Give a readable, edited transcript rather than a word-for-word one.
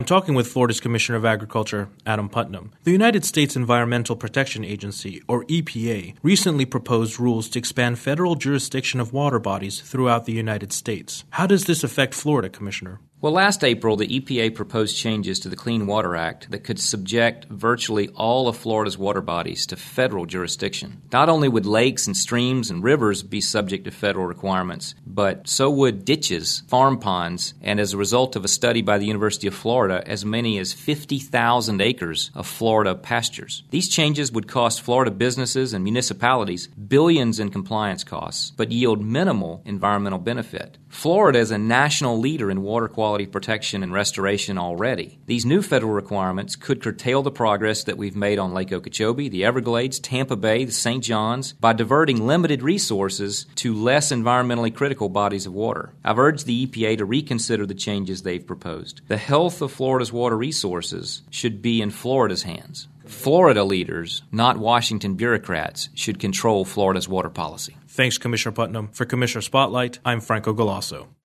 talking with Florida's Commissioner of Agriculture, Adam Putnam. The United States Environmental Protection Agency, or EPA, recently proposed rules to expand federal jurisdiction of water bodies throughout the United States. How does this affect Florida, Commissioner? Well, last April, the EPA proposed changes to the Clean Water Act that could subject virtually all of Florida's water bodies to federal jurisdiction. Not only would lakes and streams and rivers be subject to federal requirements, but so would ditches, farm ponds, and as a result of a study by the University of Florida, as many as 50,000 acres of Florida pastures. These changes would cost Florida businesses and municipalities billions in compliance costs, but yield minimal environmental benefit. Florida is a national leader in water quality protection and restoration already. These new federal requirements could curtail the progress that we've made on Lake Okeechobee, the Everglades, Tampa Bay, the St. Johns, by diverting limited resources to less environmentally critical bodies of water. I've urged the EPA to reconsider the changes they've proposed. The health of Florida's water resources should be in Florida's hands. Florida leaders, not Washington bureaucrats, should control Florida's water policy. Thanks, Commissioner Putnam. For Commissioner Spotlight, I'm Franco Galasso.